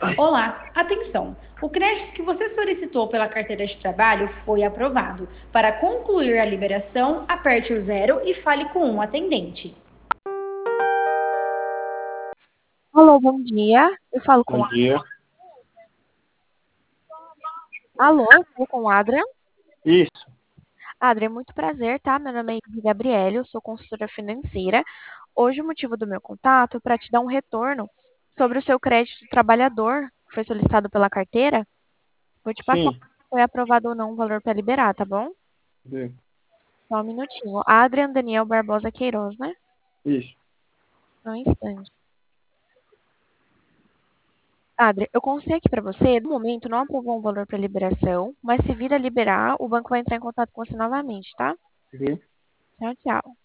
Olá, atenção! O crédito que você solicitou pela carteira de trabalho foi aprovado. Para concluir a liberação, aperte o zero e fale com um atendente. Alô, bom dia. Eu falo com Bom dia. Alô, eu falo com o Adrian. Isso. Adrian, muito prazer, tá? Meu nome é Ingrid Gabriele, eu sou consultora financeira. Hoje o motivo do meu contato é para te dar um retorno sobre o seu crédito trabalhador, que foi solicitado pela carteira. Vou te passar Sim. se foi aprovado ou não o valor para liberar, tá bom? Sim. Só um minutinho. Adrian Daniel Barbosa Queiroz, né? Isso. Só um instante. Adri, eu consigo aqui para você, no momento não aprovou um valor para liberação, mas se vir a liberar, o banco vai entrar em contato com você novamente, tá? Sim. Tchau, tchau.